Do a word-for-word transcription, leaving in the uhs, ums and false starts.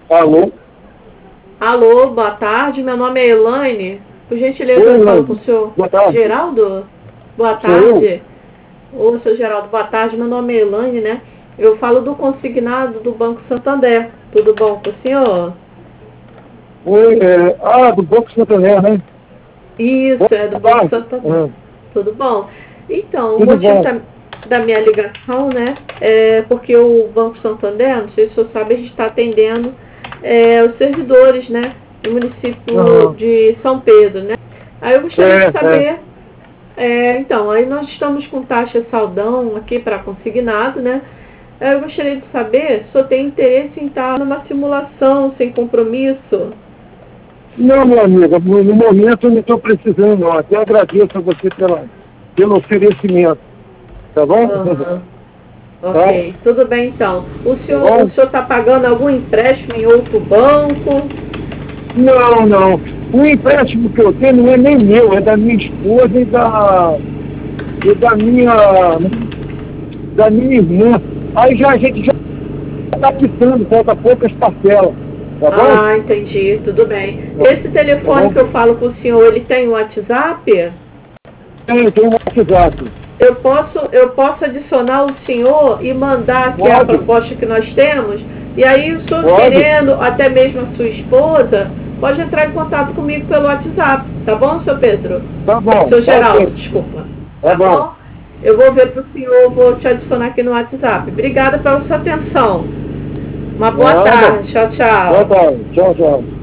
Alô? Alô, boa tarde, meu nome é Elaine. Por gentileza, Oi, eu falo Elaine. com o senhor Boa tarde. Geraldo? Boa Sou eu? tarde. Ô, senhor Geraldo, boa tarde, meu nome é Elaine, né? Eu falo do consignado do Banco Santander. Tudo bom com o senhor? Oi, é... Ah, do Banco Santander, né? Isso, é do Boa Banco tarde. Santander. Ah, Tudo bom? Então, o tudo motivo bom? da, da minha ligação, né, é porque o Banco Santander, não sei se o senhor sabe, a gente está atendendo é, os servidores, né, do município Aham. de São Pedro, né? Aí eu gostaria de É, é. saber, é, então, aí nós estamos com taxa saldão aqui para consignado, né? Aí eu gostaria de saber se o senhor tem interesse em estar numa simulação sem compromisso. Não, meu amigo, no no momento eu não estou precisando, não. Até agradeço a você pela, pelo oferecimento. Tá bom? Aham. Tá? Ok, tudo bem então. O Tá senhor o bom? senhor está pagando algum empréstimo em outro banco? Não, não. O empréstimo que eu tenho não é nem meu, é da minha esposa e da, e da minha, da minha irmã. Aí já a gente já está quitando, falta poucas parcelas. Tá bom? Ah, entendi, tudo bem. Esse Tá telefone bom? que eu falo com o senhor, ele tem WhatsApp? Tem, tem um WhatsApp. Eu posso, eu posso adicionar o senhor e mandar aqui a Pode, proposta que nós temos? E aí o senhor pode. querendo, até mesmo a sua esposa, pode entrar em contato comigo pelo WhatsApp, tá bom, senhor Pedro? Tá bom, Seu tá Geraldo, ok. desculpa. Tá Tá bom. bom? Eu vou ver pro senhor, vou te adicionar aqui no WhatsApp. Obrigada pela sua atenção. Uma boa Nada. tarde. Tchau, Boa tchau. tarde. Tchau, tchau.